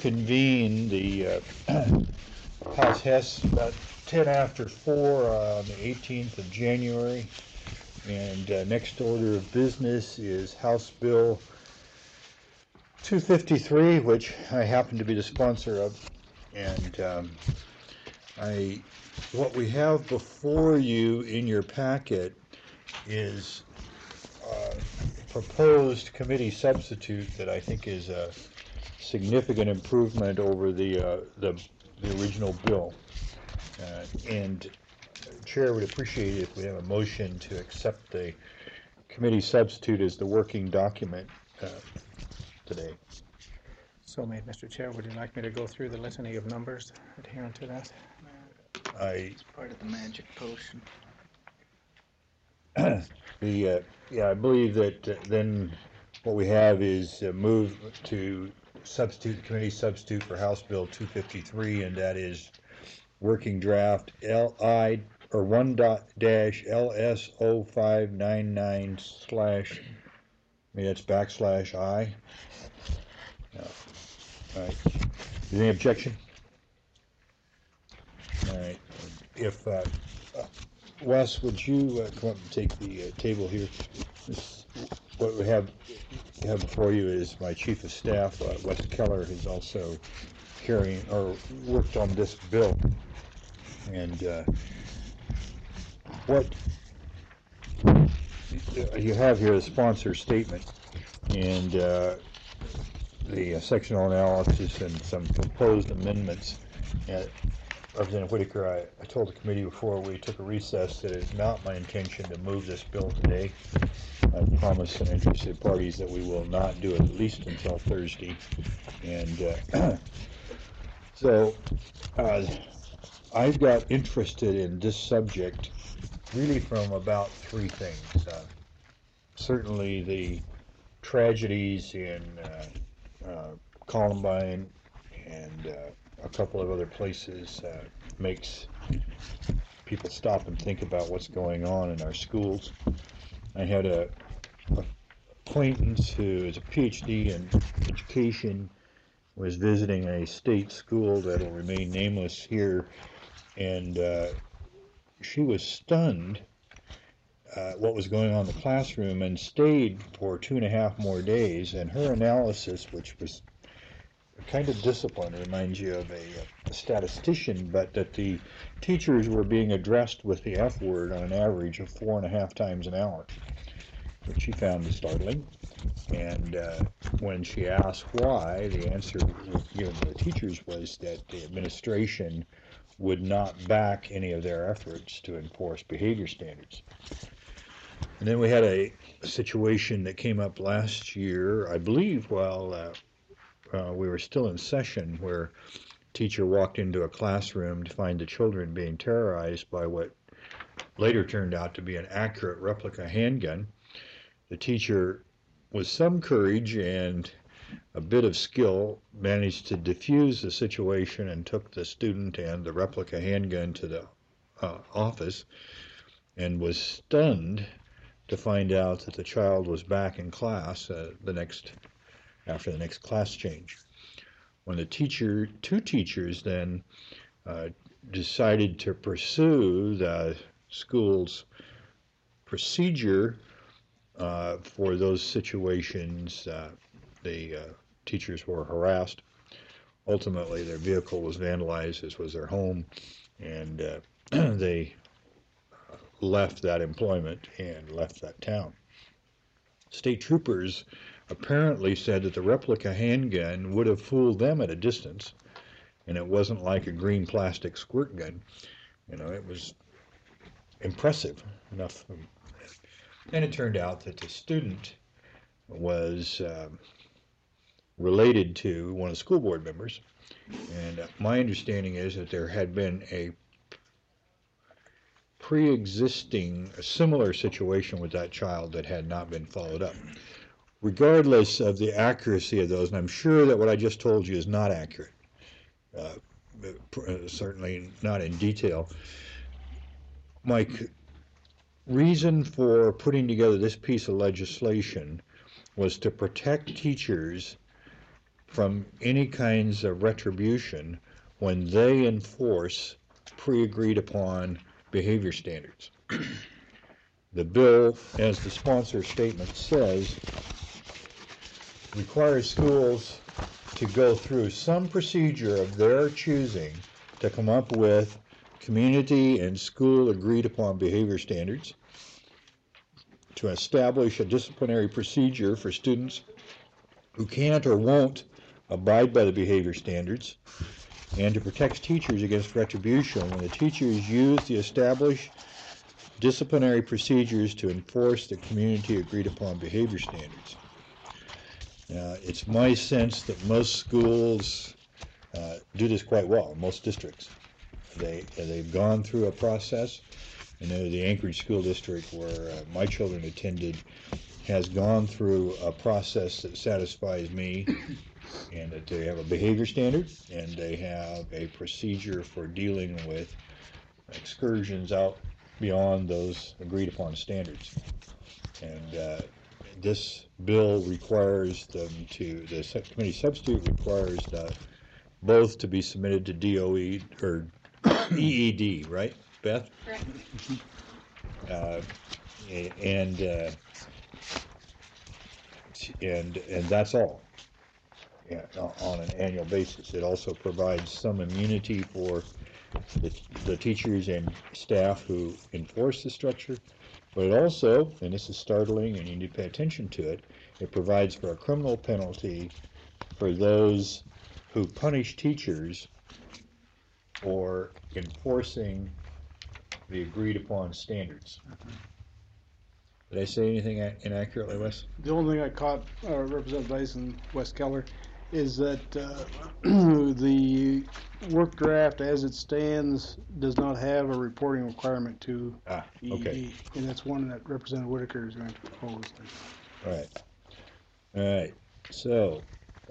convene the House Hess about 10 after 4 on the 18th of January. And next order of business is House Bill 253, which I happen to be the sponsor of. And what we have before you in your packet is proposed committee substitute that I think is a significant improvement over the original bill. And Chair would appreciate it if we have a motion to accept the committee substitute as the working document today. So made, Mr. Chair. Would you like me to go through the litany of numbers adherent to that? It's part of the magic potion. I believe that then what we have is move to substitute the committee substitute for House Bill 253, and that is working draft LI or 1-LS0599 slash, maybe that's backslash I. No. All right. Is there any objection? All right. If Wes, would you come up and take the table here? What we have before you is my chief of staff, Wes Keller, who's also carrying or worked on this bill. And what you have here is a sponsor statement and the sectional analysis and some proposed amendments. Representative Whitaker, I told the committee before we took a recess that it's not my intention to move this bill today. I've promised some interested parties that we will not do it at least until Thursday. And so I've got interested in this subject really from about three things. Certainly the tragedies in Columbine and a couple of other places makes people stop and think about what's going on in our schools. I had a acquaintance who is a PhD in education, was visiting a state school that will remain nameless here, and she was stunned what was going on in the classroom and stayed for 2.5 more days, and her analysis, which was kind of discipline, reminds you of a statistician, but that the teachers were being addressed with the F word on an average of 4.5 times an hour, which she found startling. And when she asked why, the answer given to the teachers was that the administration would not back any of their efforts to enforce behavior standards. And then we had a situation that came up last year, I believe, while we were still in session, where a teacher walked into a classroom to find the children being terrorized by what later turned out to be an accurate replica handgun. The teacher, with some courage and a bit of skill, managed to defuse the situation and took the student and the replica handgun to the office, and was stunned to find out that the child was back in class after the next class change. When the two teachers then decided to pursue the school's procedure for those situations, the teachers were harassed. Ultimately, their vehicle was vandalized, as was their home, and they left that employment and left that town. State troopers apparently said that the replica handgun would have fooled them at a distance, and it wasn't like a green plastic squirt gun. You know, it was impressive enough. And it turned out that the student was related to one of the school board members, and my understanding is that there had been a pre-existing similar situation with that child that had not been followed up. Regardless of the accuracy of those, and I'm sure that what I just told you is not accurate, certainly not in detail, my reason for putting together this piece of legislation was to protect teachers from any kinds of retribution when they enforce pre-agreed upon behavior standards. The bill, as the sponsor statement says, requires schools to go through some procedure of their choosing to come up with community and school agreed upon behavior standards, to establish a disciplinary procedure for students who can't or won't abide by the behavior standards, and to protect teachers against retribution when the teachers use the established disciplinary procedures to enforce the community agreed upon behavior standards. It's my sense that most schools do this quite well, most districts. They've gone through a process. I know the Anchorage School District, where my children attended, has gone through a process that satisfies me, and that they have a behavior standard, and they have a procedure for dealing with excursions out beyond those agreed upon standards. And this bill requires them to, the committee substitute requires both to be submitted to DOE, or EED, right, Beth? Correct. And that's all. Yeah, on an annual basis. It also provides some immunity for the teachers and staff who enforce the structure, but it also, and this is startling and you need to pay attention to it, it provides for a criminal penalty for those who punish teachers for enforcing the agreed upon standards. Did I say anything inaccurately, Wes? The only thing I caught, Representative Dyson, Wes Keller, is that the work draft as it stands does not have a reporting requirement to EED. Okay. And that's one that Representative Whitaker is going to propose. All right. All right. So,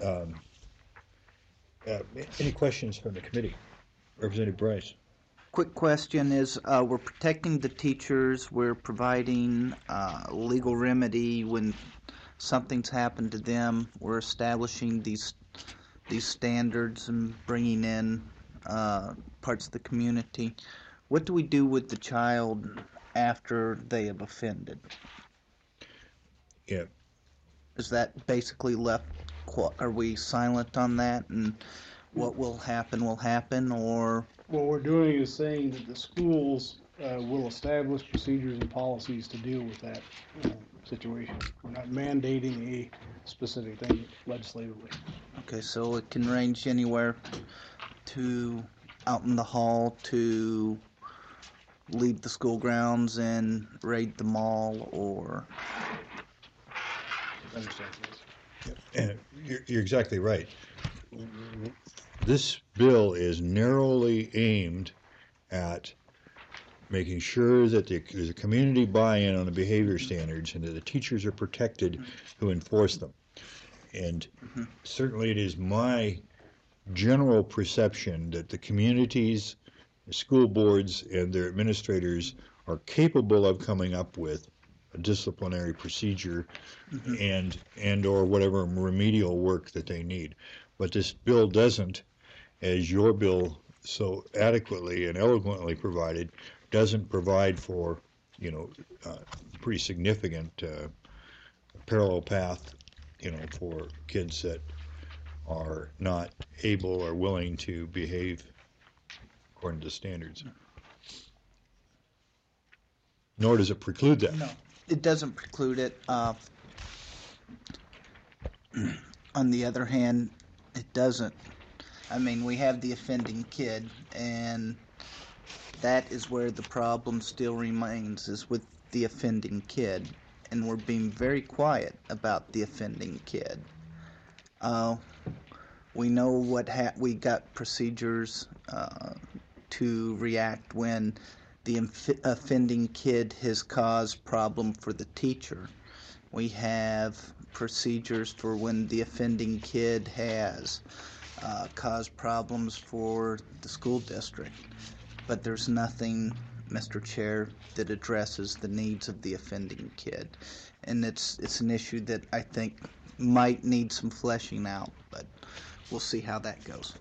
any questions from the committee? Representative Bryce. Quick question is, we're protecting the teachers, we're providing legal remedy when something's happened to them, we're establishing these standards and bringing in parts of the community. What do we do with the child after they have offended? Yeah. Is that basically left, are we silent on that, and what will happen, or? What we're doing is saying that the schools will establish procedures and policies to deal with that situation. We're not mandating a specific thing legislatively. Okay, so it can range anywhere to out in the hall to leave the school grounds and raid the mall, or? And you're exactly right. This bill is narrowly aimed at making sure that there's a community buy-in on the behavior standards and that the teachers are protected who enforce them. And certainly it is my general perception that the communities, the school boards, and their administrators are capable of coming up with a disciplinary procedure and or whatever remedial work that they need. But this bill doesn't, as your bill so adequately and eloquently provided, doesn't provide for, pretty significant parallel path, for kids that are not able or willing to behave according to standards. Nor does it preclude that. No, it doesn't preclude it. On the other hand, it doesn't. I mean, we have the offending kid, and that is where the problem still remains, is with the offending kid. And we're being very quiet about the offending kid. We know we got procedures to react when the offending kid has caused problem for the teacher. We have procedures for when the offending kid has caused problems for the school district. But there's nothing, Mr. Chair, that addresses the needs of the offending kid. And it's an issue that I think might need some fleshing out, but we'll see how that goes.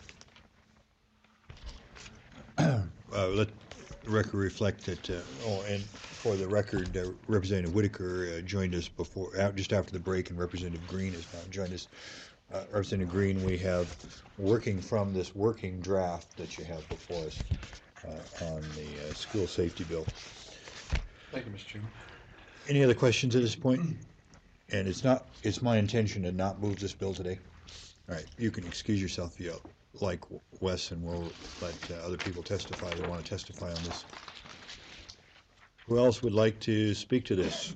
Let the record reflect that, and for the record, Representative Whitaker joined us just after the break, and Representative Green has now joined us. Representative Green, we have working from this working draft that you have before us on the school safety bill. Thank you, Mr. Chairman. Any other questions at this point? And it's my intention to not move this bill today. All right, you can excuse yourself if you like, Wes, and we'll let other people testify that want to testify on this. Who else would like to speak to this?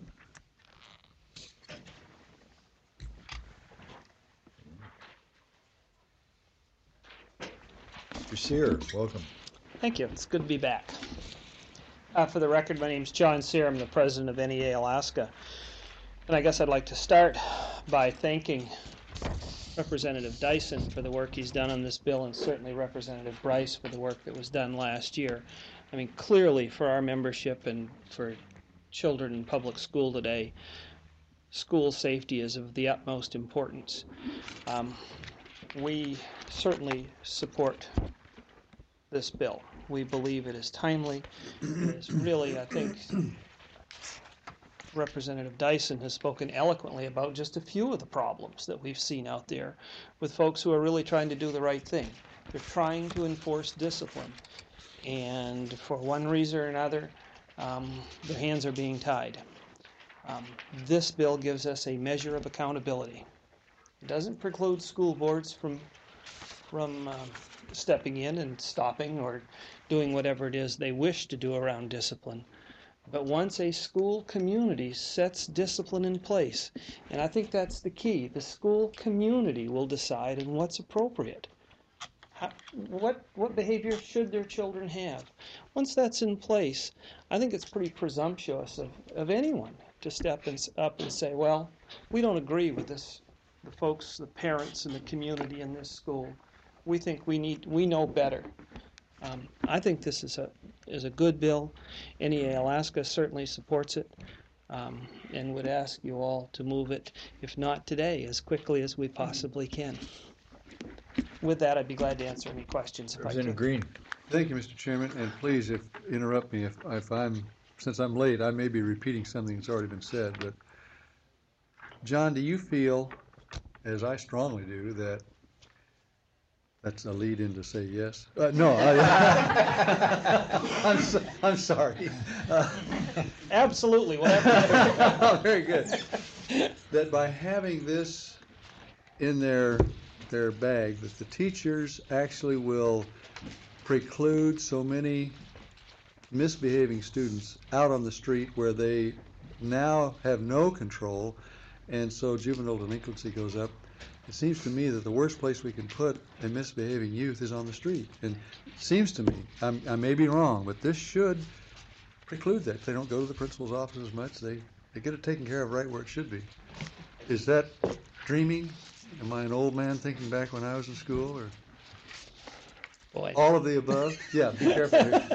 Mr. Sear, welcome. Thank you. It's good to be back. For the record, my name's John Sear. I'm the president of NEA Alaska. And I guess I'd like to start by thanking Representative Dyson for the work he's done on this bill, and certainly Representative Bryce for the work that was done last year. I mean, clearly for our membership and for children in public school today, school safety is of the utmost importance. We certainly support this bill. We believe it is timely. It is really, I think, Representative Dyson has spoken eloquently about just a few of the problems that we've seen out there with folks who are really trying to do the right thing. They're trying to enforce discipline, and for one reason or another, their hands are being tied. This bill gives us a measure of accountability. It doesn't preclude school boards from stepping in and stopping or doing whatever it is they wish to do around discipline. But once a school community sets discipline in place, and I think that's the key, the school community will decide on what's appropriate. What behavior should their children have? Once that's in place, I think it's pretty presumptuous of anyone to step up and say, well, we don't agree with this, the folks, the parents, and the community in this school. We think we know better. I think this is a good bill. NEA Alaska certainly supports it, and would ask you all to move it, if not today, as quickly as we possibly can. With that, I'd be glad to answer any questions if I Representative could. Green. Thank you, Mr. Chairman, and please interrupt me since I'm late, I may be repeating something that's already been said, but John, do you feel, as I strongly do, that's a lead in to say yes? No, I'm sorry. Absolutely, whatever. Very good. That by having this in their bag, that the teachers actually will preclude so many misbehaving students out on the street where they now have no control, and so juvenile delinquency goes up. It seems to me that the worst place we can put a misbehaving youth is on the street. And it seems to me, I may be wrong, but this should preclude that. They don't go to the principal's office as much. They get it taken care of right where it should be. Is that dreaming? Am I an old man thinking back when I was in school, or Boy. all of the above? Yeah, be careful here.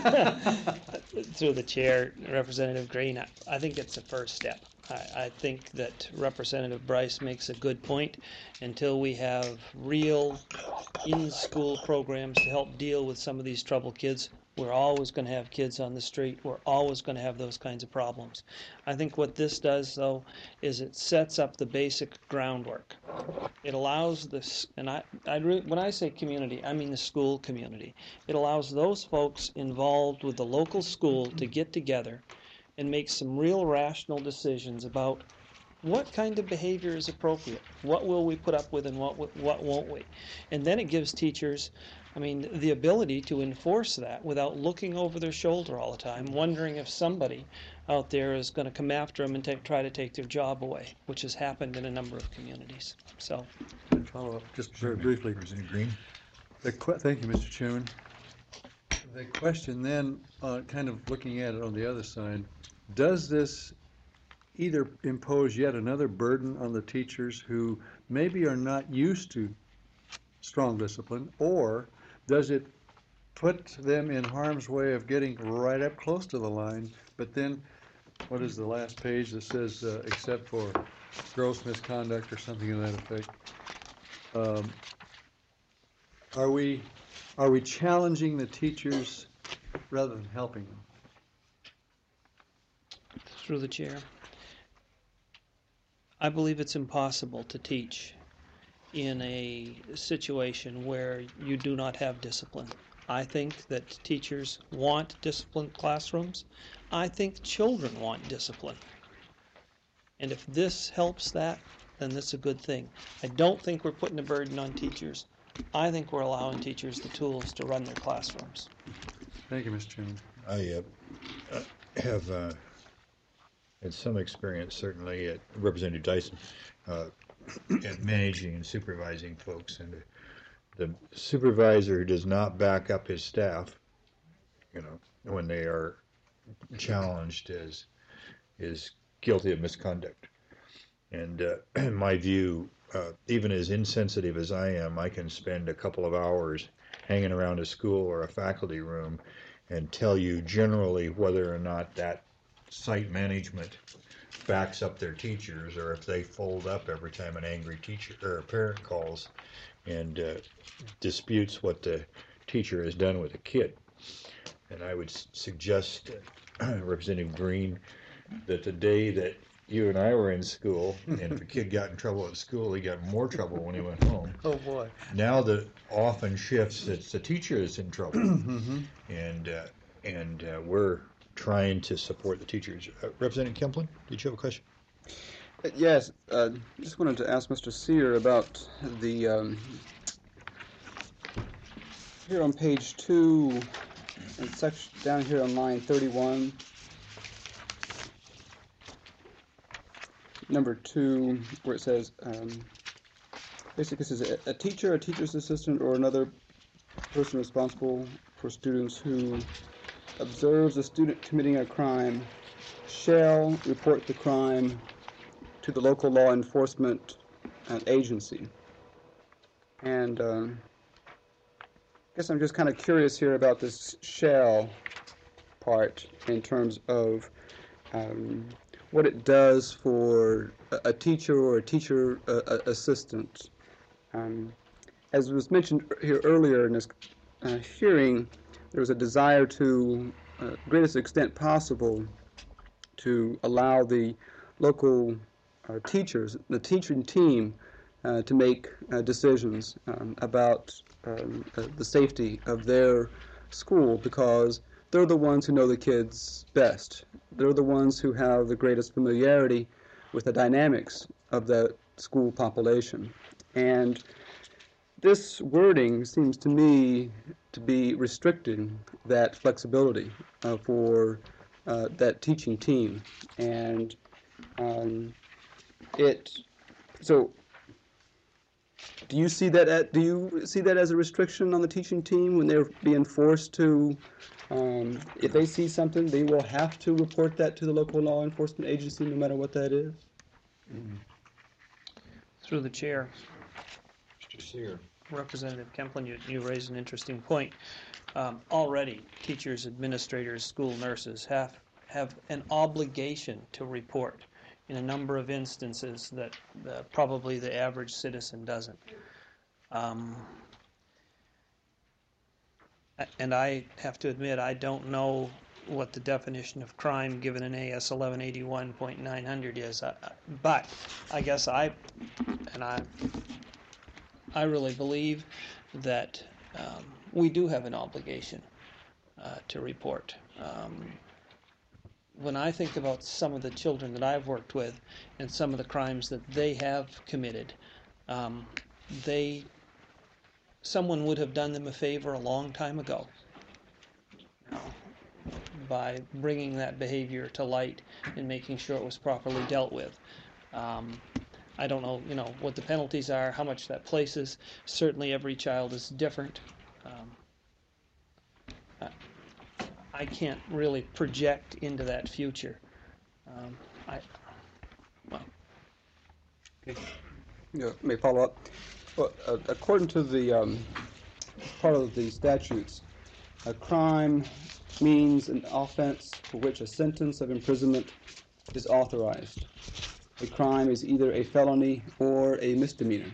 Through the chair, Representative Green, I think it's a first step. I think that Representative Bryce makes a good point. Until we have real in-school programs to help deal with some of these troubled kids, we're always going to have kids on the street. We're always going to have those kinds of problems. I think what this does, though, is it sets up the basic groundwork. It allows this, and when I say community, I mean the school community. It allows those folks involved with the local school to get together and make some real rational decisions about what kind of behavior is appropriate, what will we put up with and what won't we. And then it gives teachers, the ability to enforce that without looking over their shoulder all the time, wondering if somebody out there is going to come after them and try to take their job away, which has happened in a number of communities. So, Follow up just very briefly. Representative Green. Thank you, Mr. Chairman. The question then, kind of looking at it on the other side, does this either impose yet another burden on the teachers who maybe are not used to strong discipline, or does it put them in harm's way of getting right up close to the line, but then what is the last page that says, except for gross misconduct or something to that effect? Are we challenging the teachers rather than helping them? Through the chair. I believe it's impossible to teach in a situation where you do not have discipline. I think that teachers want disciplined classrooms. I think children want discipline. And if this helps that, then that's a good thing. I don't think we're putting a burden on teachers. I think we're allowing teachers the tools to run their classrooms. Thank you, Mr. Chairman. I have had some experience, certainly, at Representative Dyson, at managing and supervising folks. And the supervisor who does not back up his staff, when they are challenged, is guilty of misconduct. And in my view, even as insensitive as I am, I can spend a couple of hours hanging around a school or a faculty room and tell you generally whether or not that site management backs up their teachers, or if they fold up every time an angry teacher or a parent calls and disputes what the teacher has done with a kid. And I would suggest, Representative Green, that the day that you and I were in school, and if a kid got in trouble at school, he got more trouble when he went home. Oh, boy. Now that often shifts, it's the teacher that's in trouble. And we're trying to support the teachers. Representative Kemplin, did you have a question? Yes, just wanted to ask Mr. Sear about the, here on page 2, and section down here on line 31, number 2, where it says, basically it says a teacher, a teacher's assistant, or another person responsible for students who observes a student committing a crime shall report the crime to the local law enforcement agency. And I guess I'm just kind of curious here about this shall part in terms of what it does for a teacher or a teacher assistant. As was mentioned here earlier in this hearing, there was a desire to, greatest extent possible, to allow the local teachers, the teaching team, to make decisions about the safety of their school, because they're the ones who know the kids best. They're the ones who have the greatest familiarity with the dynamics of the school population. And this wording seems to me to be restricting that flexibility for that teaching team. And so do you see that as a restriction on the teaching team when they're being forced to, if they see something, they will have to report that to the local law enforcement agency no matter what that is? Through the chair. Mr. Sear. Representative Kemplin, you raised an interesting point. Already, teachers, administrators, school nurses have an obligation to report in a number of instances that probably the average citizen doesn't. And I have to admit, I don't know what the definition of crime given in AS 1181.900 is, but I guess I really believe that we do have an obligation to report. When I think about some of the children that I've worked with and some of the crimes that they have committed, someone would have done them a favor a long time ago by bringing that behavior to light and making sure it was properly dealt with. I don't know, what the penalties are, how much that places. Certainly every child is different. I can't really project into that future. May follow up. Well, according to the part of the statutes, a crime means an offense for which a sentence of imprisonment is authorized. A crime is either a felony or a misdemeanor.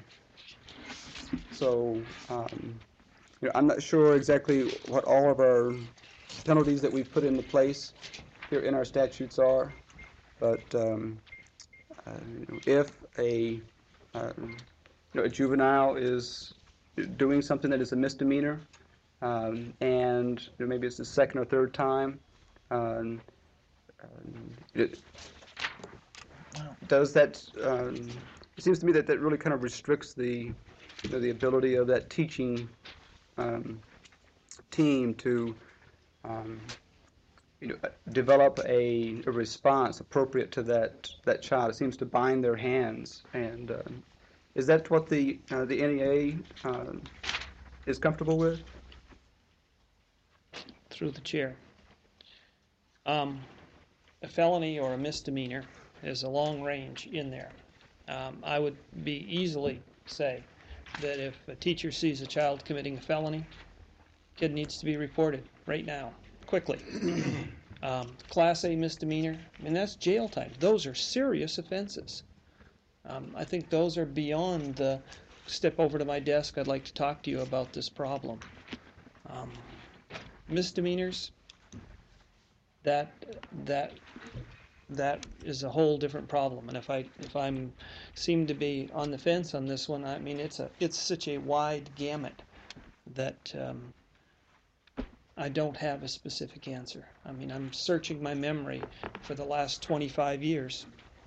So, I'm not sure exactly what all of our penalties that we've put into place here in our statutes are, but if a a juvenile is doing something that is a misdemeanor, and maybe it's the second or third time, does that? It seems to me that that really kind of restricts the the ability of that teaching team to develop a response appropriate to that child. It seems to bind their hands, and is that what the NEA is comfortable with? Through the chair. A felony or a misdemeanor is a long range in there. I would be easily say that if a teacher sees a child committing a felony, kid needs to be reported right now, quickly. Class A misdemeanor, I mean, that's jail time. Those are serious offenses. I think those are beyond the step over to my desk, I'd like to talk to you about this problem. Misdemeanors, that is a whole different problem. And if I'm seem to be on the fence on this one, I mean, it's such a wide gamut that I don't have a specific answer. I mean, I'm searching my memory for the last 25 years.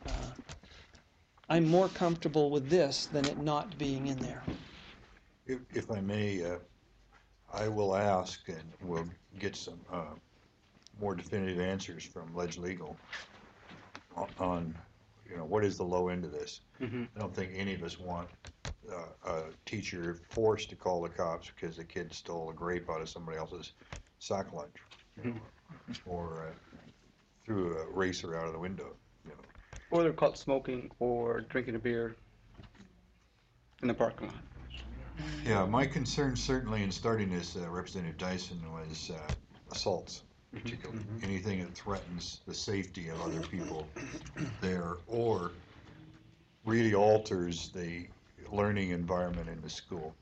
I'm more comfortable with this than it not being in there. If I may, I will ask, and we'll get some more definitive answers from Ledge Legal on, what is the low end of this. Mm-hmm. I don't think any of us want a teacher forced to call the cops because the kid stole a grape out of somebody else's sock lunch, or threw a racer out of the window. Or they're caught smoking or drinking a beer in the parking lot. Yeah, my concern certainly in starting this, Representative Dyson, was assaults, particularly. Anything that threatens the safety of other people there or really alters the learning environment in the school.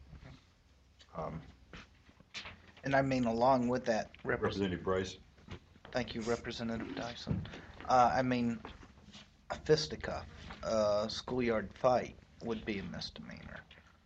And I mean, along with that, Representative Bryce? Thank you, Representative Dyson. I mean, a fisticuff, a schoolyard fight would be a misdemeanor.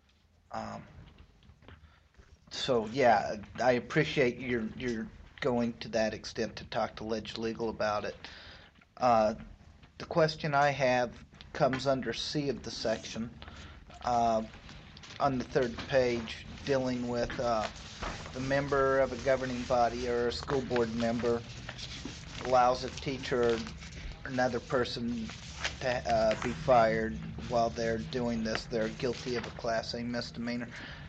So yeah, I appreciate you're going to that extent to talk to Ledge Legal about it. The question I have comes under C of the section, on the third page, dealing with the member of a governing body or a school board member allows a teacher or another person to be fired while they're doing this. They're guilty of a Class A misdemeanor.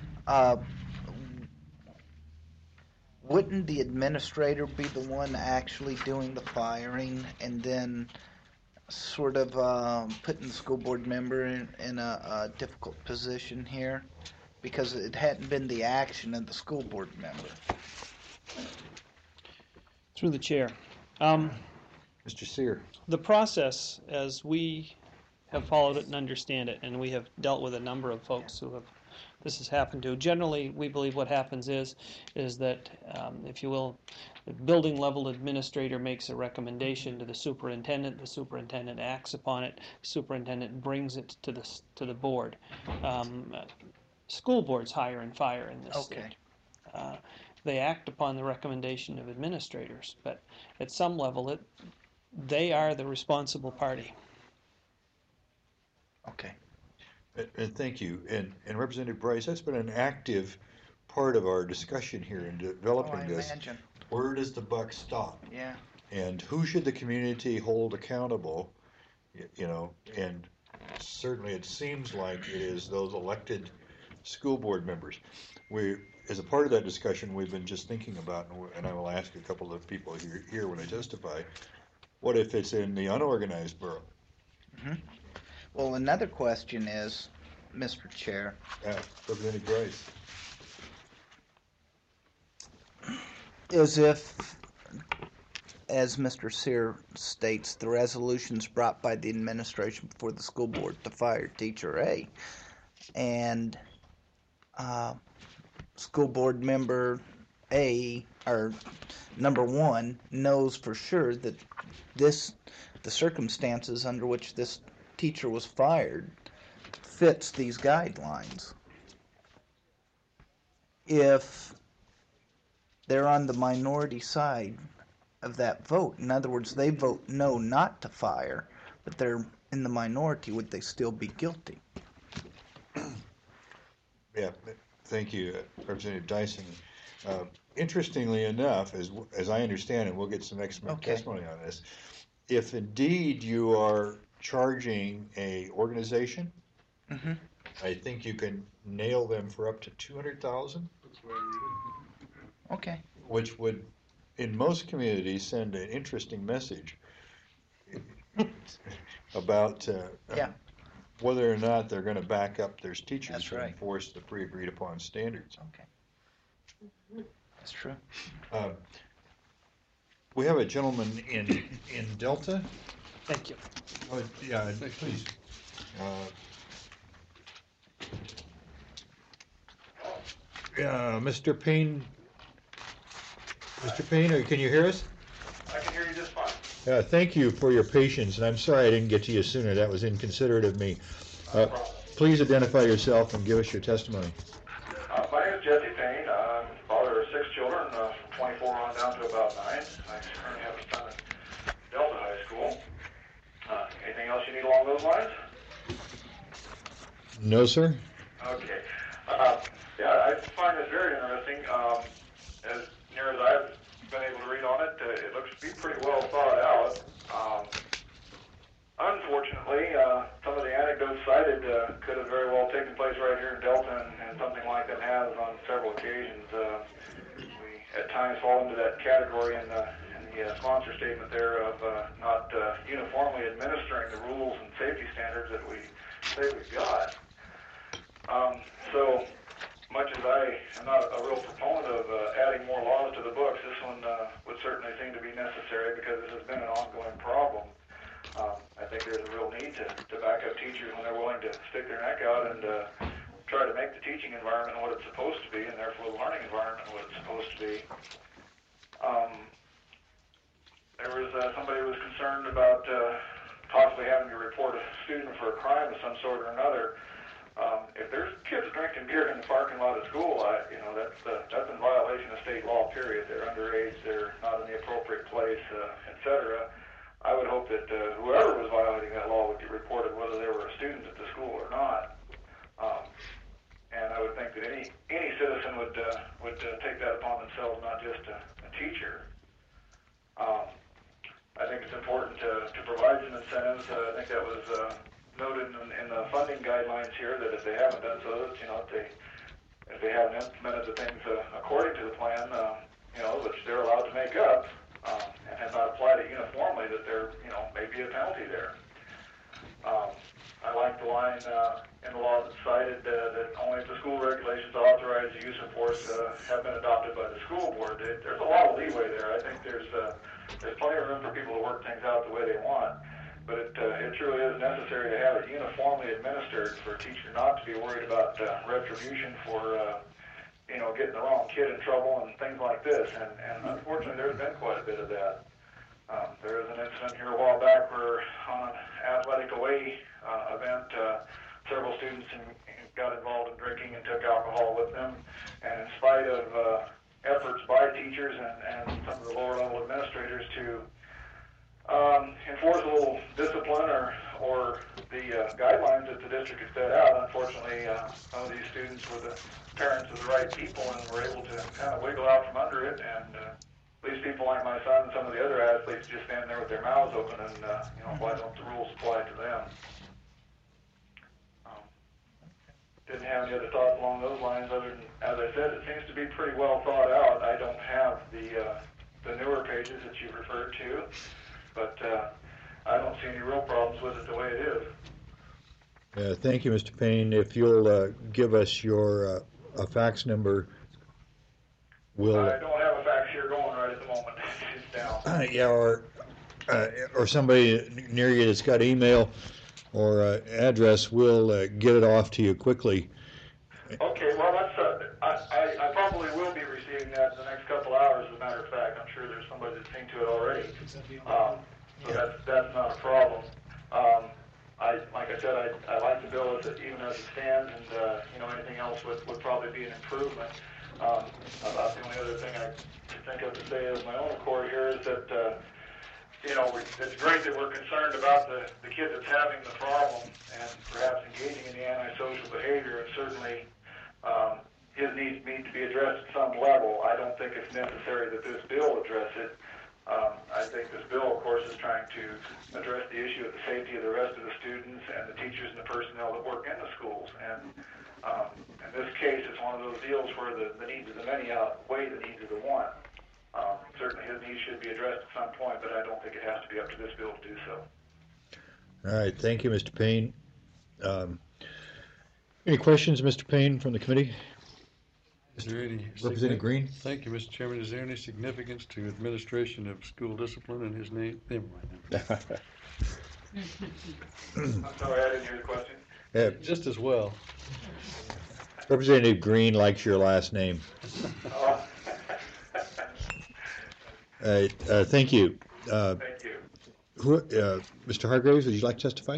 Wouldn't the administrator be the one actually doing the firing and then sort of putting the school board member in a difficult position here? Because it hadn't been the action of the school board member. Through the chair. Mr. Sear. The process, as we have followed it and understand it, and we have dealt with a number of folks who this has happened to, generally we believe what happens is that, if you will, the building level administrator makes a recommendation to the superintendent acts upon it, the superintendent brings it to the board. School boards hire and fire in this state. They act upon the recommendation of administrators, but at some level they are the responsible party. Okay. And thank you. And Representative Bryce, that's been an active part of our discussion here in developing this. Imagine. Where does the buck stop? Yeah. And who should the community hold accountable? And certainly it seems like it is those elected school board members. As a part of that discussion, we've been just thinking about, and I will ask a couple of people here when I testify, what if it's in the unorganized borough? Mm-hmm. Well, another question is, Mr. Chair. Representative Bryce. Is if as Mr. Sear states, the resolutions brought by the administration before the school board to fire teacher A. And school board member A, or number 1, knows for sure that the circumstances under which this teacher was fired fits these guidelines. If they're on the minority side of that vote, in other words, they vote no not to fire, but they're in the minority, would they still be guilty? Yeah, thank you, Representative Dyson. Interestingly enough, as I understand it, we'll get some expert testimony on this. If indeed you are charging a organization, I think you can nail them for up to $200,000. Okay. Which would, in most communities, send an interesting message about whether or not they're going to back up their teachers and enforce the pre-agreed upon standards. Okay. That's true. We have a gentleman in Delta. Thank you. Oh, yeah, please. Mr. Payne. Mr. Payne, can you hear us? I can hear you just fine. Thank you for your patience, and I'm sorry I didn't get to you sooner. That was inconsiderate of me. Please identify yourself and give us your testimony. My name is Jesse Payne. I'm father of 6 children, from 24 on down to about 9. I currently have a son at Delta High School. Anything else you need along those lines? No, sir. Okay. Yeah, I find this very interesting. As near as I've been able to read on it, it looks to be pretty well thought out. Unfortunately, some of the anecdotes cited could have very well taken place right here in Delta, and something like that has on several occasions. We at times fall into that category in the sponsor statement there of not uniformly administering the rules and safety standards that we say we've got. So much as I am not a real proponent of adding more laws to the books, this one would certainly seem to be necessary because this has been an ongoing problem. I think there's a real need to back up teachers when they're willing to stick their neck out and try to make the teaching environment what it's supposed to be, and therefore the learning environment what it's supposed to be. There was somebody who was concerned about possibly having to report a student for a crime of some sort or another. If there's kids drinking beer in the parking lot of school, that's in violation of state law, period. They're underage, they're not in the appropriate place, etc. I would hope that whoever was violating that law would get reported, whether they were a student at the school or not. And I would think that any citizen would take that upon themselves, not just a teacher. I think it's important to provide some incentives. I think that was noted in the funding guidelines here that if they haven't done so, that if they haven't implemented the things according to the plan, which they're allowed to make up, and have not applied it uniformly, that there may be a penalty there. I like the line in the law that's cited that only if the school regulations authorize the use of force have been adopted by the school board. There's a lot of leeway there. I think there's plenty of room for people to work things out the way they want. But it truly is necessary to have it uniformly administered for a teacher not to be worried about retribution for getting the wrong kid in trouble and things like this. And unfortunately, there's been quite a bit of that. There was an incident here a while back where on an athletic away event, several students got involved in drinking and took alcohol with them. And in spite of efforts by teachers and some of the lower level administrators to enforce a little discipline or the guidelines that the district has set out, unfortunately, some of these students were the parents of the right people and were able to kind of wiggle out from under it, and these people like my son and some of the other athletes just stand there with their mouths open and, why don't the rules apply to them? Didn't have any other thoughts along those lines other than, as I said, it seems to be pretty well thought out. I don't have the newer pages that you referred to, but I don't see any real problems with it the way it is. Thank you, Mr. Payne. If you'll give us your a fax number, we'll... I don't have a fax here going right at the moment. It's down. Yeah, or somebody near you that's got email or address will get it off to you quickly. Okay, well, that's, I probably will be receiving that in the next couple hours, as a matter of fact. I'm sure there's somebody that's seen to it already. So that's not a problem. Like I said, I like the bill even as it stands, and, anything else would probably be an improvement. About the only other thing I could think of to say of my own accord here is that, it's great that we're concerned about the kid that's having the problem and perhaps engaging in the antisocial behavior, and certainly his needs need to be addressed at some level. I don't think it's necessary that this bill address it. I think this bill, of course, is trying to address the issue of the safety of the rest of the students and the teachers and the personnel that work in the schools. And in this case, it's one of those deals where the needs of the many outweigh the needs of the one. Certainly his needs should be addressed at some point, but I don't think it has to be up to this bill to do so. All right, thank you, Mr. Payne. Any questions, Mr. Payne, from the committee? Is there any Representative Green? Thank you, Mr. Chairman. Is there any significance to administration of school discipline in his name? Never mind. I'm sorry, I didn't hear the question. Just as well. Representative Green likes your last name. Thank you. Thank you. Mr. Hargraves, would you like to testify?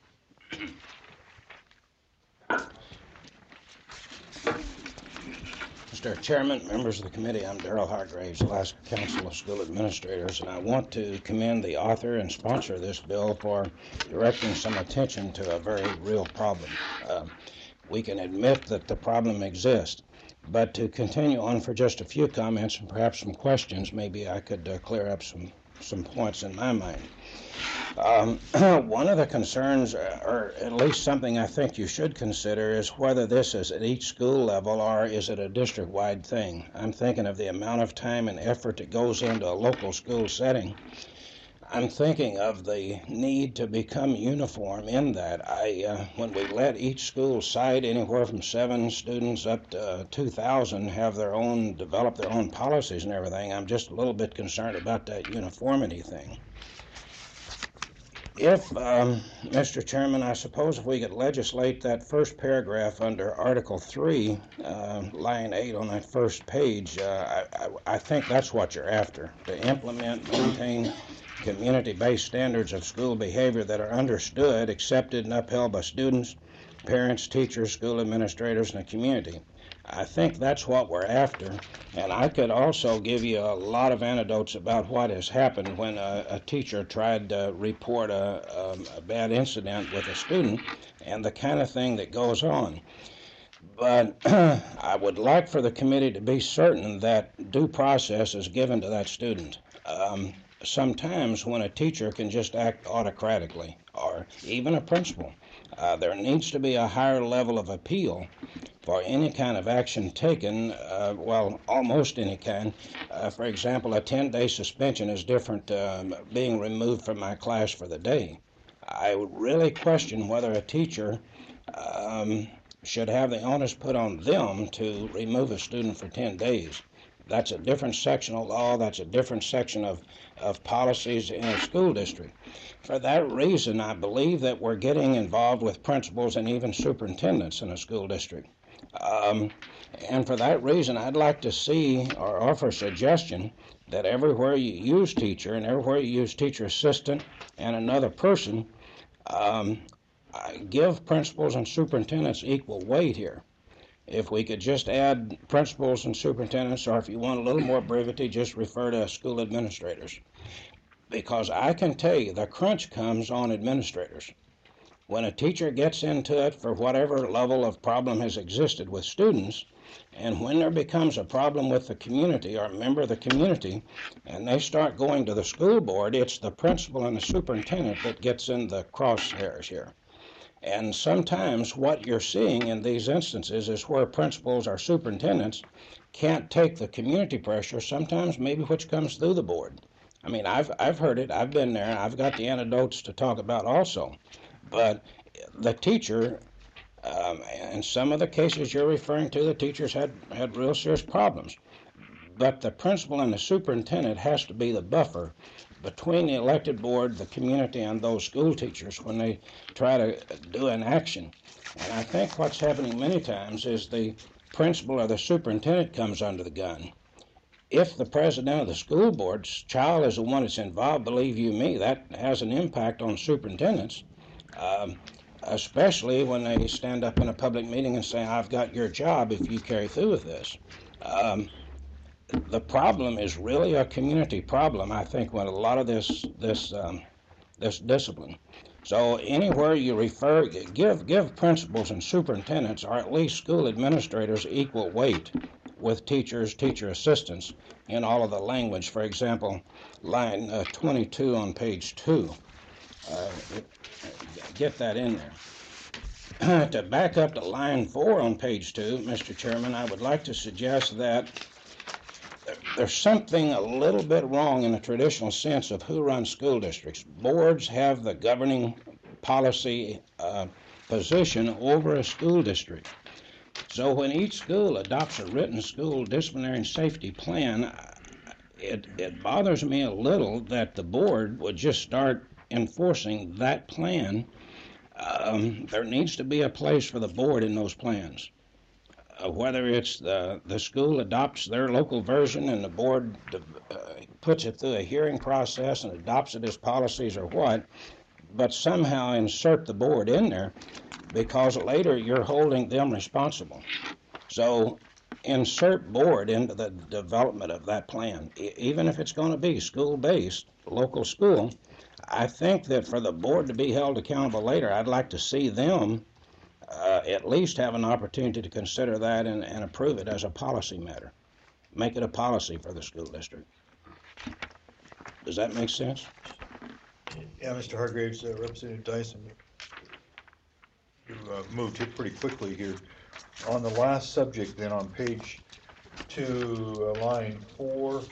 Mr. Chairman, members of the committee, I'm Darrell Hargraves, Alaska Council of School Administrators, and I want to commend the author and sponsor of this bill for directing some attention to a very real problem. We can admit that the problem exists, but to continue on for just a few comments and perhaps some questions, maybe I could clear up some points in my mind. One of the concerns, or at least something I think you should consider, is whether this is at each school level or is it a district-wide thing. I'm thinking of the amount of time and effort that goes into a local school setting. I'm thinking of the need to become uniform in that. When we let each school site anywhere from 7 students up to 2,000 develop their own policies and everything, I'm just a little bit concerned about that uniformity thing. If, Mr. Chairman, I suppose if we could legislate that first paragraph under Article 3, line 8 on that first page, I think that's what you're after, to implement, maintain community-based standards of school behavior that are understood, accepted, and upheld by students, parents, teachers, school administrators, and the community. I think that's what we're after, and I could also give you a lot of anecdotes about what has happened when a teacher tried to report a bad incident with a student and the kind of thing that goes on. But I would like for the committee to be certain that due process is given to that student. Sometimes when a teacher can just act autocratically, or even a principal, there needs to be a higher level of appeal for any kind of action taken, almost any kind. For example, a 10-day suspension is different being removed from my class for the day. I would really question whether a teacher should have the onus put on them to remove a student for 10 days. That's a different sectional law. That's a different section of policies in a school district. For that reason, I believe that we're getting involved with principals and even superintendents in a school district. And for that reason, I'd like to see or offer a suggestion that everywhere you use teacher and everywhere you use teacher assistant and another person, give principals and superintendents equal weight here. If we could just add principals and superintendents, or if you want a little more brevity, just refer to school administrators. Because I can tell you the crunch comes on administrators. When a teacher gets into it for whatever level of problem has existed with students, and when there becomes a problem with the community or a member of the community, and they start going to the school board, it's the principal and the superintendent that gets in the crosshairs here. And sometimes what you're seeing in these instances is where principals or superintendents can't take the community pressure, sometimes maybe which comes through the board. I mean, I've heard it, I've been there, I've got the anecdotes to talk about also. But the teacher, in some of the cases you're referring to, the teachers had real serious problems. but the principal and the superintendent has to be the buffer between the elected board, the community, and those school teachers when they try to do an action. And I think what's happening many times is the principal or the superintendent comes under the gun. If the president of the school board's child is the one that's involved, believe you me, that has an impact on superintendents, especially when they stand up in a public meeting and say, I've got your job if you carry through with this. The problem is really a community problem, I think, with a lot of this discipline. So anywhere you refer, give principals and superintendents, or at least school administrators, equal weight with teachers, teacher assistants, in all of the language. For example, line 22 on page 2. Get that in there. To back up to line 4 on page 2, Mr. Chairman, I would like to suggest that there's something a little bit wrong in the traditional sense of who runs school districts. Boards have the governing policy position over a school district. So when each school adopts a written school disciplinary and safety plan, it bothers me a little that the board would just start enforcing that plan. There needs to be a place for the board in those plans. Whether it's the school adopts their local version and the board puts it through a hearing process and adopts it as policies or what, but somehow insert the board in there, because later you're holding them responsible. So insert board into the development of that plan, even if it's going to be school-based, local school. I think that for the board to be held accountable later, I'd like to see them at least have an opportunity to consider that and approve it as a policy matter. Make it a policy for the school district. Does that make sense? Yeah, Mr. Hargraves, Representative Dyson, you moved it pretty quickly here. On the last subject, then, on page 2, line 4,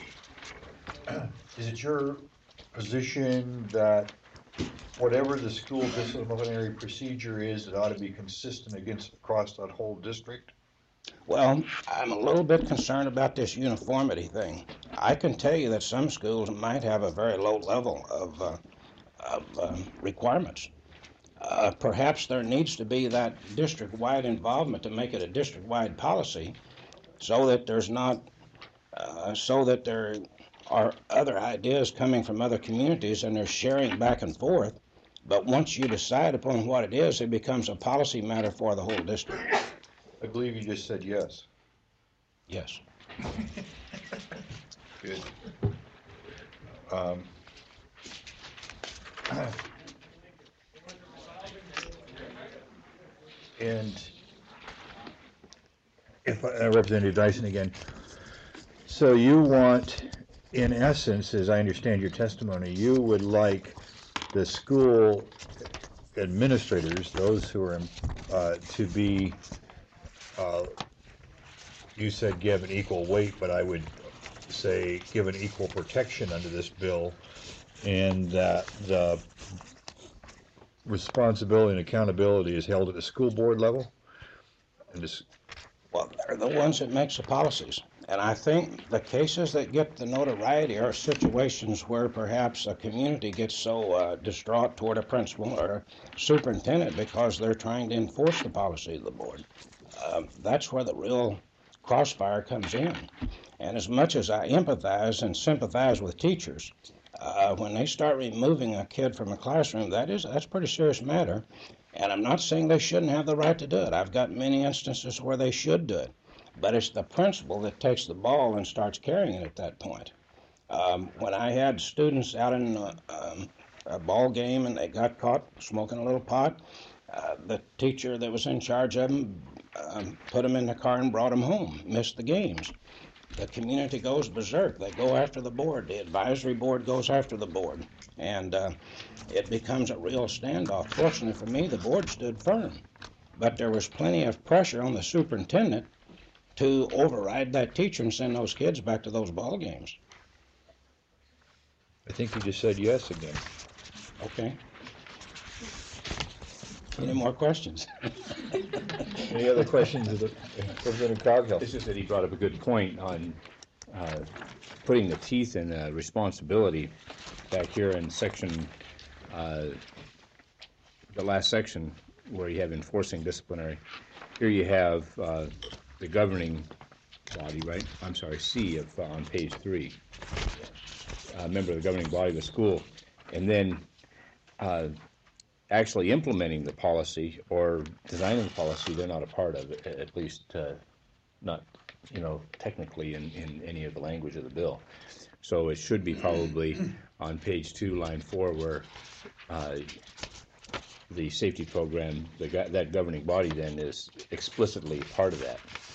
is it your position that whatever the school disciplinary procedure is, it ought to be consistent across that whole district? Well, I'm a little bit concerned about this uniformity thing. I can tell you that some schools might have a very low level of requirements. Perhaps there needs to be that district-wide involvement to make it a district-wide policy, so that there's not, so that there are other ideas coming from other communities and they're sharing back and forth. But once you decide upon what it is, it becomes a policy matter for the whole district. I believe you just said yes. Yes. Good. And if Representative Dyson again, so you want, in essence, as I understand your testimony, you would like the school administrators, those who are to be, you said give an equal weight, but I would say give an equal protection under this bill, and that the responsibility and accountability is held at the school board level? And this, well, they're the ones that makes the policies. And I think the cases that get the notoriety are situations where perhaps a community gets so distraught toward a principal or a superintendent because they're trying to enforce the policy of the board. That's where the real crossfire comes in. And as much as I empathize and sympathize with teachers, when they start removing a kid from a classroom, that's a pretty serious matter. And I'm not saying they shouldn't have the right to do it. I've got many instances where they should do it. But it's the principal that takes the ball and starts carrying it at that point. When I had students out in a ball game and they got caught smoking a little pot, the teacher that was in charge of them put them in the car and brought them home, missed the games. The community goes berserk. They go after the board. The advisory board goes after the board. And it becomes a real standoff. Fortunately for me, the board stood firm. But there was plenty of pressure on the superintendent to override that teacher and send those kids back to those ball games. I think you just said yes again. Okay. Any more questions? Any other questions of the Representative Coghill? It's just that he brought up a good point on putting the teeth in responsibility back here in section, the last section where you have enforcing disciplinary. Here you have the governing body, right? I'm sorry, C of on page 3. Member of the governing body of the school, and then actually implementing the policy or designing the policy, they're not a part of it, at least not, technically in any of the language of the bill. So it should be probably on page 2, line 4, where the safety program, that governing body then is explicitly part of that.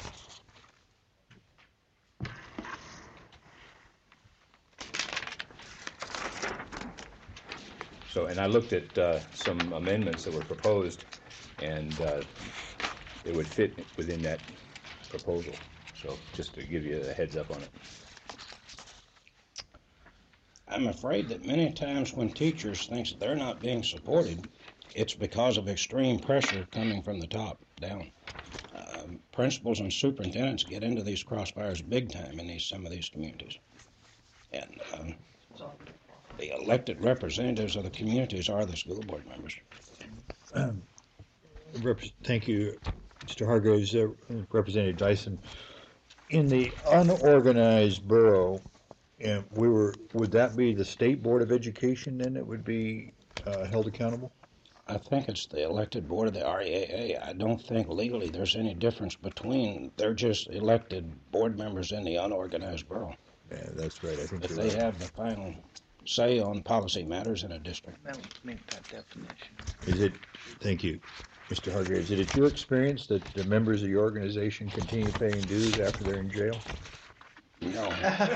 So, and I looked at some amendments that were proposed, and it would fit within that proposal. So, just to give you a heads up on it. I'm afraid that many times when teachers think they're not being supported, it's because of extreme pressure coming from the top down. Principals and superintendents get into these crossfires big time in some of these communities. And the elected representatives of the communities are the school board members. Thank you, Mr. Hargraves. Representative Dyson. In the unorganized borough, would that be the State Board of Education then that would be held accountable? I think it's the elected board of the REAA. I don't think legally there's any difference between, they're just elected board members in the unorganized borough. Yeah, that's right. I think But you're they right. have the final say on policy matters in a district. That would meet that definition. Is it, thank you, Mr. Hargraves, is it your experience that the members of your organization continue paying dues after they're in jail? No.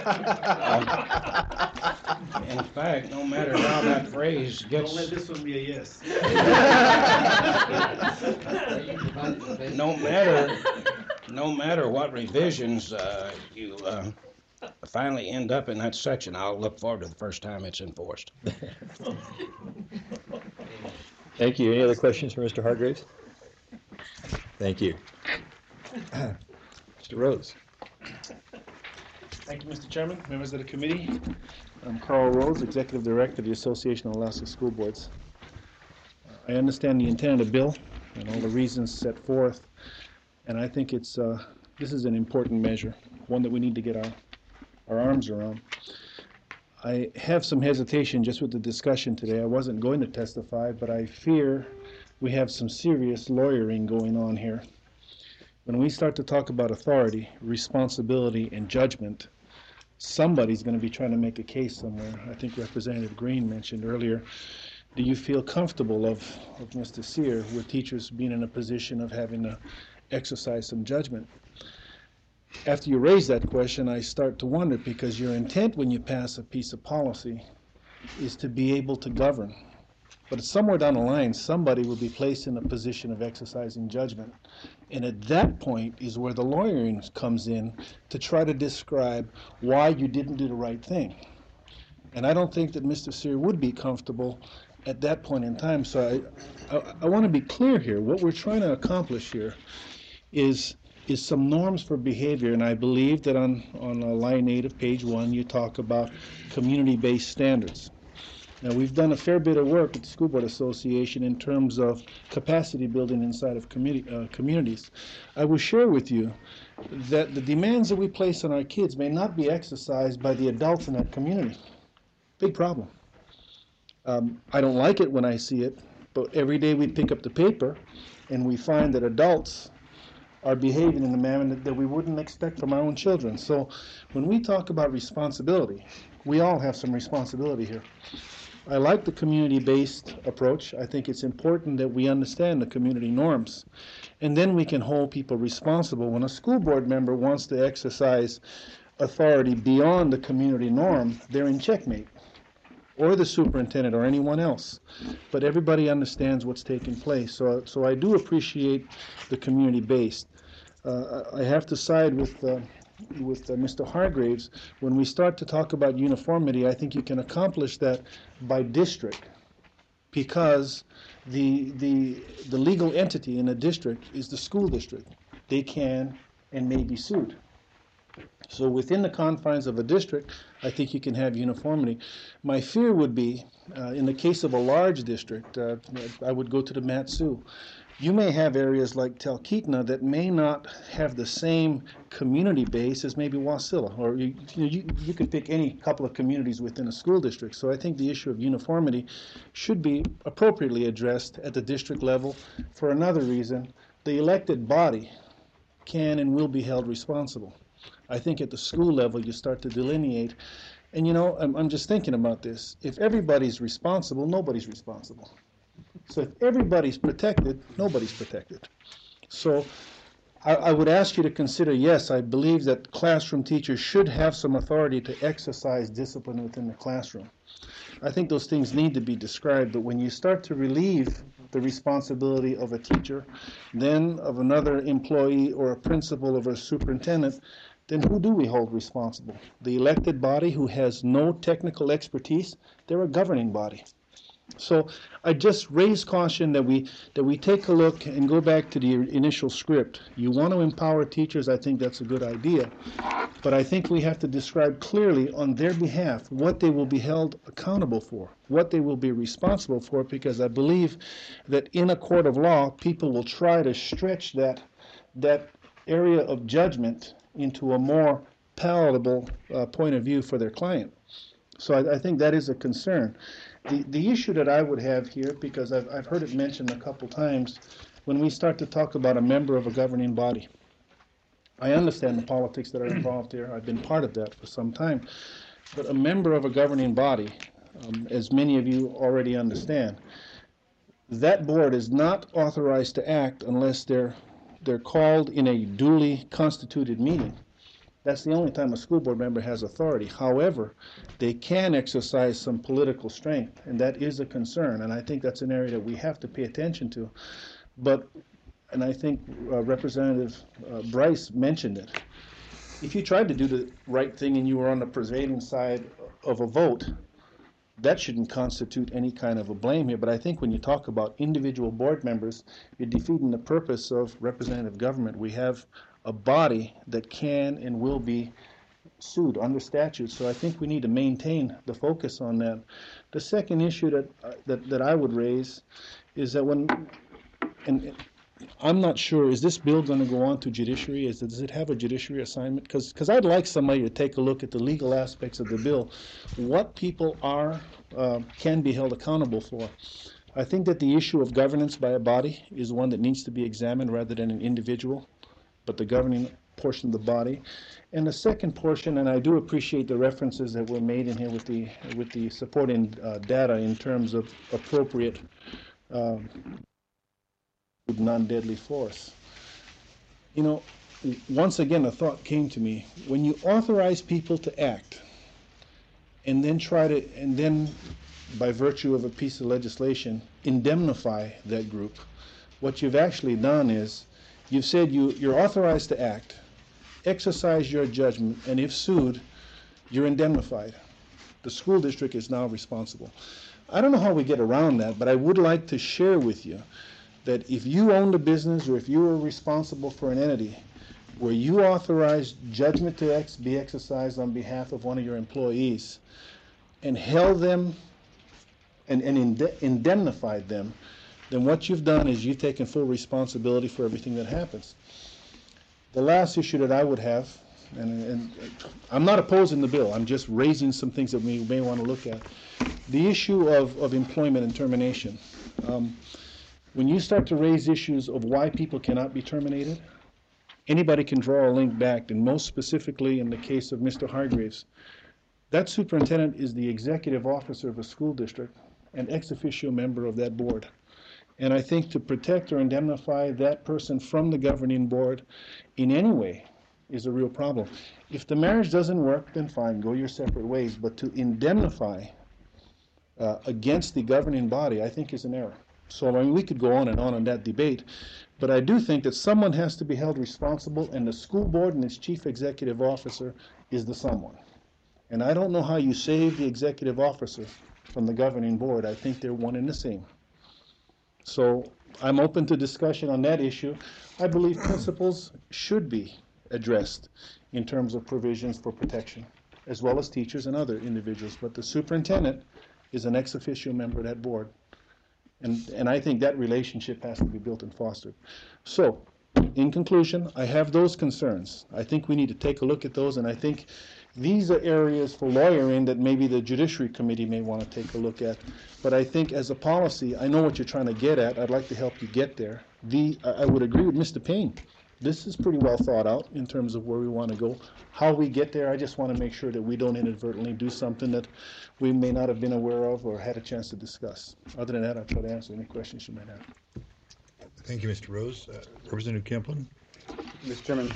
In fact, no matter how that phrase gets, Don't let this one be a yes. no matter what revisions you finally end up in that section, I'll look forward to the first time it's enforced. Thank you. Any other questions for Mr. Hargraves? Thank you. Mr. Rose. Thank you, Mr. Chairman, members of the committee. I'm Carl Rose, Executive Director of the Association of Alaska School Boards. I understand the intent of the bill and all the reasons set forth, and I think this is an important measure, one that we need to get our arms around. I have some hesitation just with the discussion today. I wasn't going to testify, but I fear we have some serious lawyering going on here. When we start to talk about authority, responsibility, and judgment, somebody's going to be trying to make a case somewhere. I think Representative Green mentioned earlier, do you feel comfortable of Mr. Sear with teachers being in a position of having to exercise some judgment? After you raise that question, I start to wonder, because your intent when you pass a piece of policy is to be able to govern. But somewhere down the line, somebody will be placed in a position of exercising judgment. And at that point is where the lawyering comes in to try to describe why you didn't do the right thing. And I don't think that Mr. Sear would be comfortable at that point in time. So I want to be clear here. What we're trying to accomplish here is some norms for behavior. And I believe that on line 8 of page 1, you talk about community-based standards. Now, we've done a fair bit of work at the School Board Association in terms of capacity building inside of communities. I will share with you that the demands that we place on our kids may not be exercised by the adults in that community. Big problem. I don't like it when I see it, but every day we pick up the paper and we find that adults are behaving in a manner that we wouldn't expect from our own children. So when we talk about responsibility, we all have some responsibility here. I like the community-based approach. I think it's important that we understand the community norms. And then we can hold people responsible. When a school board member wants to exercise authority beyond the community norm, they're in checkmate, or the superintendent or anyone else. But everybody understands what's taking place. So I do appreciate the community-based. I have to side with Mr. Hargraves. When we start to talk about uniformity, I think you can accomplish that by district, because the legal entity in a district is the school district. They can and may be sued. So within the confines of a district, I think you can have uniformity. My fear would be, in the case of a large district, I would go to the Mat-Su. You may have areas like Talkeetna that may not have the same community base as maybe Wasilla, or you could pick any couple of communities within a school district. So I think the issue of uniformity should be appropriately addressed at the district level. For another reason, the elected body can and will be held responsible. I think at the school level you start to delineate, and I'm just thinking about this. If everybody's responsible, nobody's responsible. So if everybody's protected, nobody's protected. So I would ask you to consider, yes, I believe that classroom teachers should have some authority to exercise discipline within the classroom. I think those things need to be described, but when you start to relieve the responsibility of a teacher, then of another employee or a principal or a superintendent, then who do we hold responsible? The elected body who has no technical expertise? They're a governing body. So I just raise caution that we take a look and go back to the initial script. You want to empower teachers, I think that's a good idea. But I think we have to describe clearly on their behalf what they will be held accountable for, what they will be responsible for, because I believe that in a court of law, people will try to stretch that area of judgment into a more palatable point of view for their client. So I think that is a concern. The issue that I would have here, because I've heard it mentioned a couple times, when we start to talk about a member of a governing body. I understand the politics that are involved here. I've been part of that for some time. But a member of a governing body, as many of you already understand, that board is not authorized to act unless they're called in a duly constituted meeting. That's the only time a school board member has authority. However, they can exercise some political strength, and that is a concern, and I think that's an area that we have to pay attention to. And I think Representative Bryce mentioned it. If you tried to do the right thing and you were on the prevailing side of a vote, that shouldn't constitute any kind of a blame here. But I think when you talk about individual board members, you're defeating the purpose of representative government. We have a body that can and will be sued under statute. So I think we need to maintain the focus on that. The second issue that I would raise is that and I'm not sure, is this bill going to go on to judiciary? Does it have a judiciary assignment? Because I'd like somebody to take a look at the legal aspects of the bill, what people can be held accountable for. I think that the issue of governance by a body is one that needs to be examined rather than an individual, but the governing portion of the body. And the second portion, and I do appreciate the references that were made in here with the supporting data in terms of appropriate non-deadly force. Once again, a thought came to me. When you authorize people to act, and then by virtue of a piece of legislation, indemnify that group, what you've actually done is you've said you're authorized to act, exercise your judgment, and if sued, you're indemnified. The school district is now responsible. I don't know how we get around that, but I would like to share with you that if you owned a business or if you were responsible for an entity where you authorized judgment to be exercised on behalf of one of your employees and held them and indemnified them, then what you've done is you've taken full responsibility for everything that happens. The last issue that I would have, and I'm not opposing the bill, I'm just raising some things that we may want to look at. The issue of employment and termination. When you start to raise issues of why people cannot be terminated, anybody can draw a link back, and most specifically in the case of Mr. Hargraves, that superintendent is the executive officer of a school district and ex officio member of that board. And I think to protect or indemnify that person from the governing board in any way is a real problem. If the marriage doesn't work, then fine, go your separate ways. But to indemnify against the governing body, I think is an error. So we could go on and that debate, but I do think that someone has to be held responsible, and the school board and its chief executive officer is the someone. And I don't know how you save the executive officer from the governing board. I think they're one and the same. So I'm open to discussion on that issue. I believe principals should be addressed in terms of provisions for protection, as well as teachers and other individuals. But the superintendent is an ex officio member of that board. And I think that relationship has to be built and fostered. So, in conclusion, I have those concerns. I think we need to take a look at those, and I think these are areas for lawyering that maybe the Judiciary Committee may want to take a look at. But I think as a policy, I know what you're trying to get at. I'd like to help you get there. I would agree with Mr. Payne. This is pretty well thought out in terms of where we want to go. How we get there, I just want to make sure that we don't inadvertently do something that we may not have been aware of or had a chance to discuss. Other than that, I'll try to answer any questions you might have. Thank you, Mr. Rose. Representative Kemplin? Mr. Chairman,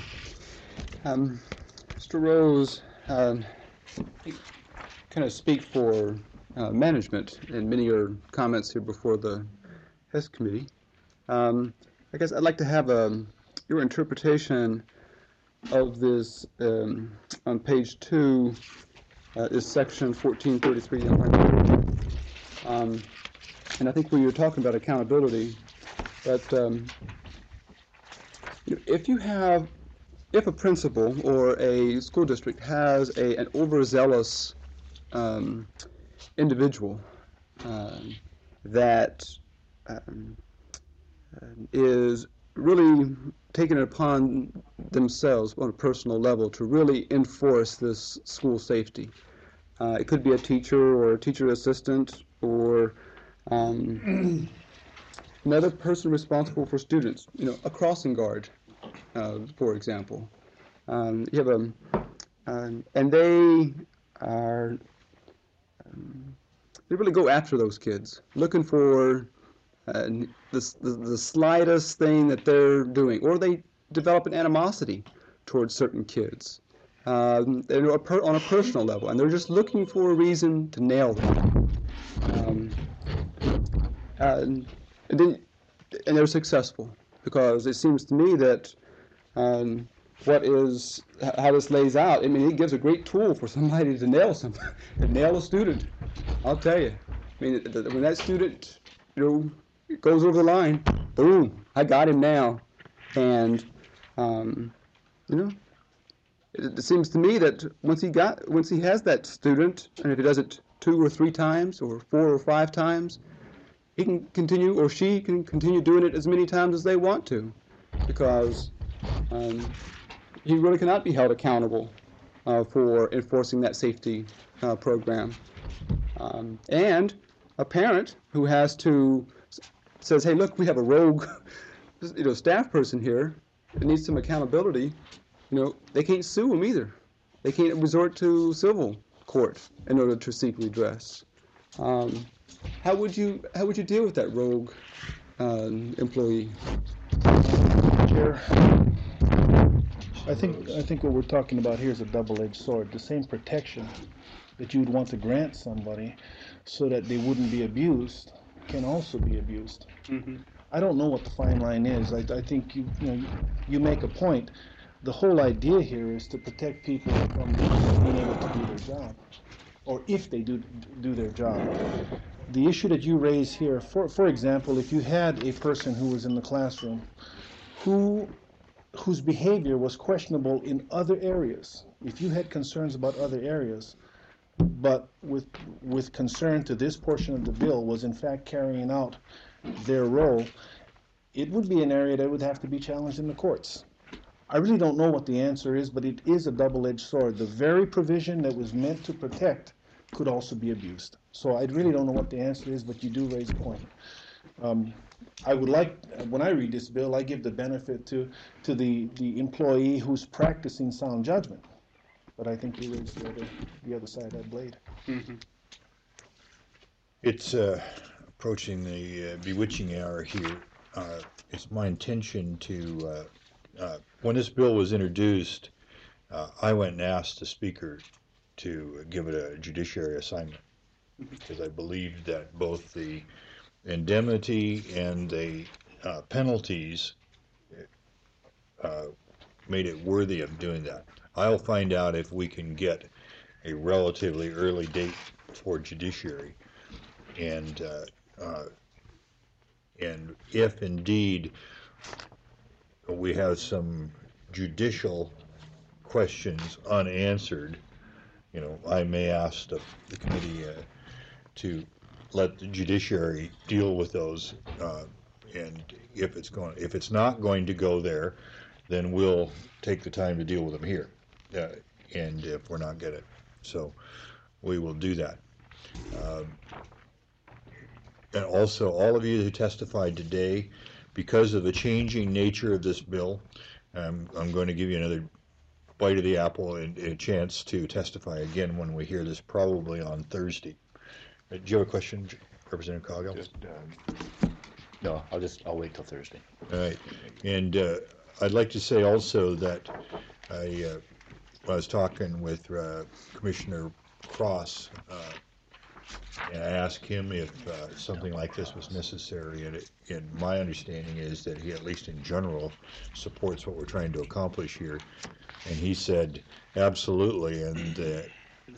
Mr. Rose, kind of speak for management in many of your comments here before the HES committee. I guess I'd like to have your interpretation of this on page 2 is section 1433. And I think when you're talking about accountability, that if a principal or a school district has an overzealous individual that is really taking it upon themselves on a personal level to really enforce this school safety. It could be a teacher or a teacher assistant or another person responsible for students, a crossing guard, for example. You have and they are, they really go after those kids, looking for the slightest thing that they're doing, or they develop an animosity towards certain kids on a personal level, and they're just looking for a reason to nail them. And they're successful, because it seems to me that how this lays out, I mean, it gives a great tool for somebody to nail a student. I'll tell you. I mean, when that student, goes over the line, boom, I got him now. And, it seems to me that once he has that student, and if he does it 2 or 3 times, or 4 or 5 times, he can continue, or she can continue doing it as many times as they want to, because he really cannot be held accountable for enforcing that safety program. And a parent who says, hey, look, we have a rogue, staff person here that needs some accountability. They can't sue him either. They can't resort to civil court in order to seek redress. How would you deal with that rogue employee? Chair, I think what we're talking about here is a double-edged sword. The same protection that you would want to grant somebody so that they wouldn't be abused can also be abused. Mm-hmm. I don't know what the fine line is. I think you make a point. The whole idea here is to protect people from being able to do their job, or if they do their job. The issue that you raise here, for example, if you had a person who was in the classroom whose behavior was questionable in other areas, if you had concerns about other areas, but with concern to this portion of the bill was in fact carrying out their role, it would be an area that would have to be challenged in the courts. I really don't know what the answer is, but it is a double-edged sword. The very provision that was meant to protect could also be abused. So I really don't know what the answer is, but you do raise a point. I would like, when I read this bill, I give the benefit to the employee who's practicing sound judgment. But I think you raised the other side of that blade. Mm-hmm. It's approaching the bewitching hour here. It's my intention to, when this bill was introduced, I went and asked the speaker to give it a judiciary assignment, because I believed that both the indemnity and the penalties made it worthy of doing that. I'll find out if we can get a relatively early date for judiciary, and if indeed we have some judicial questions unanswered, you know, I may ask the committee to let the judiciary deal with those, and if it's not going to go there, then we'll take the time to deal with them here, and if we're not getting it, so we will do that. And also, all of you who testified today, because of the changing nature of this bill, I'm going to give you another bite of the apple and a chance to testify again when we hear this, probably on Thursday. Do you have a question, Representative Coghill? No, I'll wait till Thursday. All right, and I'd like to say also that I was talking with Commissioner Cross, and I asked him if something like this was necessary, and my understanding is that he, at least in general, supports what we're trying to accomplish here. And he said, absolutely, and the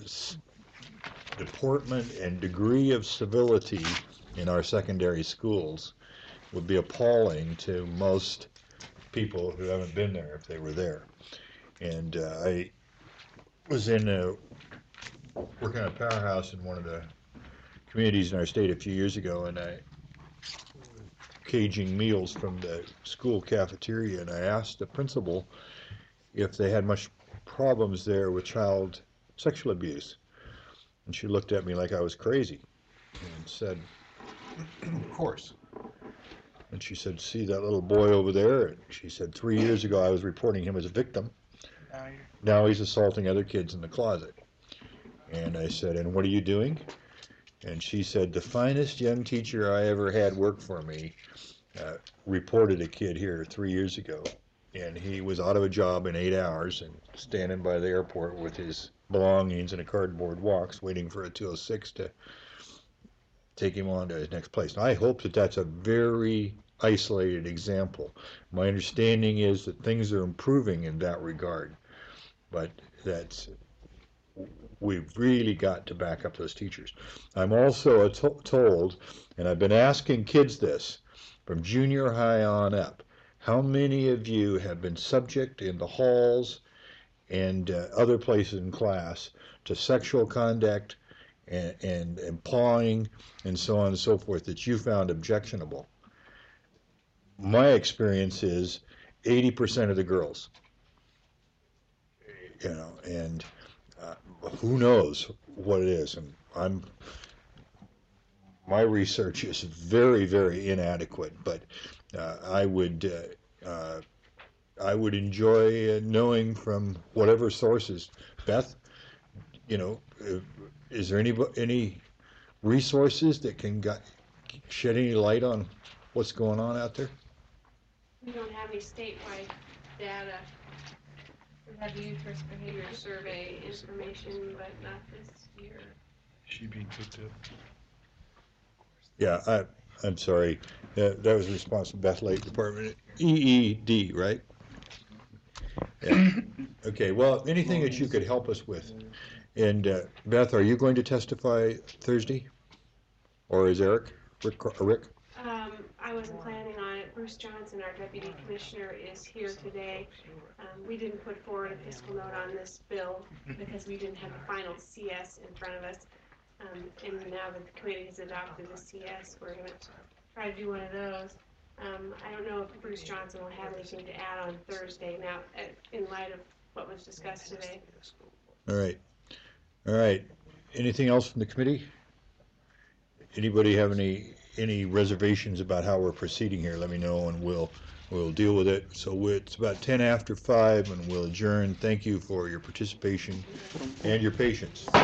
deportment and degree of civility in our secondary schools would be appalling to most people who haven't been there if they were there. And I was working at a powerhouse in one of the communities in our state a few years ago, and I caging meals from the school cafeteria, and I asked the principal if they had much problems there with child sexual abuse. And she looked at me like I was crazy and said, of course. And she said, see that little boy over there? And she said, 3 years ago I was reporting him as a victim. Now he's assaulting other kids in the closet. And I said, and what are you doing? And she said, the finest young teacher I ever had work for me reported a kid here 3 years ago. And he was out of a job in 8 hours and standing by the airport with his belongings in a cardboard box waiting for a 206 to take him on to his next place. Now, I hope that that's a very isolated example. My understanding is that things are improving in that regard, but we've really got to back up those teachers. I'm also told, and I've been asking kids this from junior high on up, how many of you have been subject in the halls and other places in class to sexual conduct and pawing and so on and so forth that you found objectionable? My experience is 80% of the girls, you know, and who knows what it is. And my research is very, very inadequate, but I would enjoy knowing from whatever sources. Beth, you know, is there any resources that can shed any light on what's going on out there? We don't have any statewide data. We have the Youth Risk Behavior Survey information, but not this year. Is she being picked up? Yeah, I'm sorry. That was responsible Beth Lake Department. EED, right? Yeah. Okay, well, anything that you could help us with. And Beth, are you going to testify Thursday? Or is Rick? I wasn't planning on it. Bruce Johnson, our Deputy Commissioner, is here today. We didn't put forward a fiscal note on this bill because we didn't have the final CS in front of us. And now that the committee has adopted the CS, we're going to try to do one of those. I don't know if Bruce Johnson will have anything to add on Thursday now in light of what was discussed today. All right. Anything else from the committee? Anybody have any reservations about how we're proceeding here? Let me know, and we'll deal with it. So it's about 10 after 5, and we'll adjourn. Thank you for your participation and your patience.